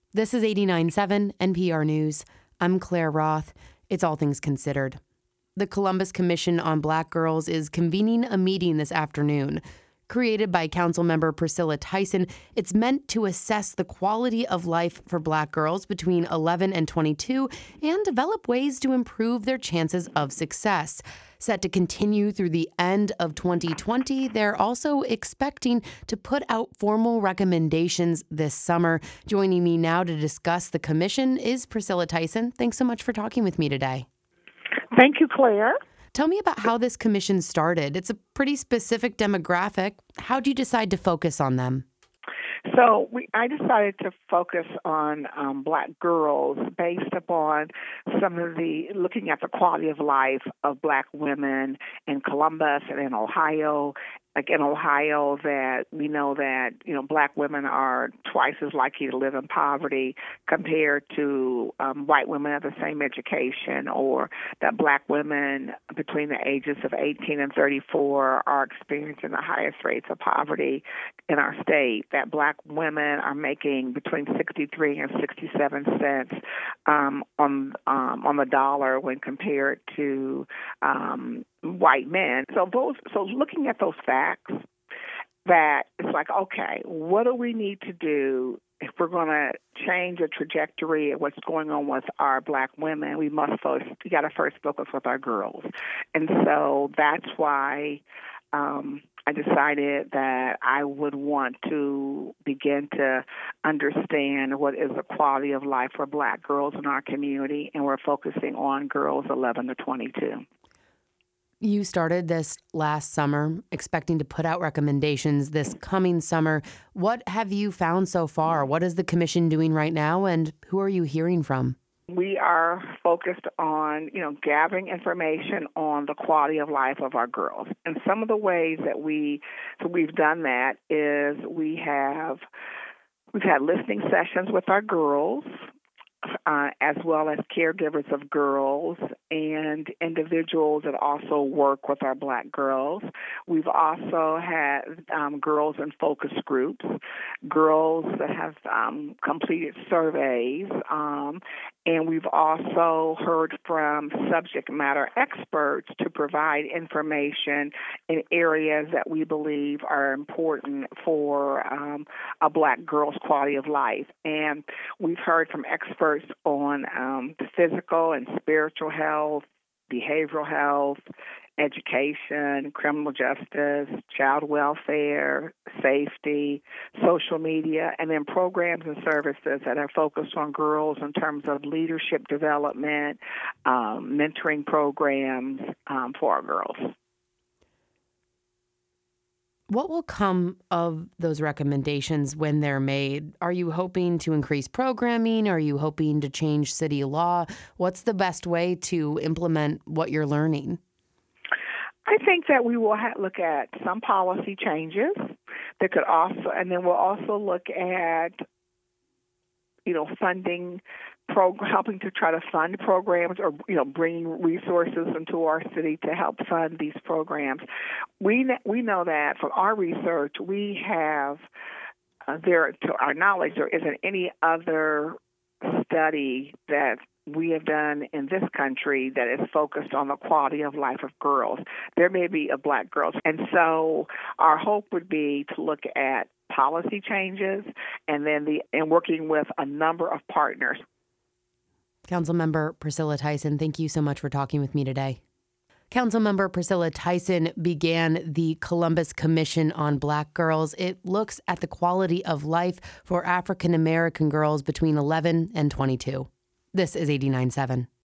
This is 89.7 NPR News. I'm Claire Roth. It's All Things Considered. The Columbus Commission on Black Girls is convening a meeting this afternoon. Created by Councilmember Priscilla Tyson, it's meant to assess the quality of life for Black girls between 11 and 22 and develop ways to improve their chances of success. Set to continue through the end of 2020, they're also expecting to put out formal recommendations this summer. Joining me now to discuss the commission is Priscilla Tyson. Thanks so much for talking with me today. Thank you, Claire. Tell me about how this commission started. It's a pretty specific demographic. How'd you decide to focus on them? So I decided to focus on Black girls based upon looking at the quality of life of Black women in Columbus and in Ohio. Like in Ohio, that we know that Black women are twice as likely to live in poverty compared to white women of the same education, or that Black women between the ages of 18 and 34 are experiencing the highest rates of poverty in our state. That Black women are making between 63 and 67 cents on the dollar when compared to white men. So looking at those facts, that it's like, okay, what do we need to do if we're going to change the trajectory of what's going on with our Black women? We got to first focus with our girls. And so that's why I decided that I would want to begin to understand what is the quality of life for Black girls in our community, and we're focusing on girls 11 to 22. You started this last summer, expecting to put out recommendations this coming summer. What have you found so far? What is the commission doing right now, and who are you hearing from? We are focused on, gathering information on the quality of life of our girls. And some of the ways that we've done that is we've had listening sessions with our girls, as well as caregivers of girls and individuals that also work with our Black girls. We've also had girls in focus groups, girls that have completed surveys, and we've also heard from subject matter experts to provide information in areas that we believe are important for a Black girl's quality of life. And we've heard from experts on physical and spiritual health, behavioral health, education, criminal justice, child welfare, safety, social media, and then programs and services that are focused on girls in terms of leadership development, mentoring programs for our girls. What will come of those recommendations when they're made? Are you hoping to increase programming? Are you hoping to change city law? What's the best way to implement what you're learning? I think that we will look at some policy changes that could also, and then we'll also look at, funding, helping to try to fund programs, or bringing resources into our city to help fund these programs. We know that from our research, we have to our knowledge, there isn't any other study that we have done in this country that is focused on the quality of life of girls. There may be of Black girls. And so our hope would be to look at policy changes and working with a number of partners. Councilmember Priscilla Tyson, thank you so much for talking with me today. Councilmember Priscilla Tyson began the Columbus Commission on Black Girls. It looks at the quality of life for African American girls between 11 and 22. This is 89.7.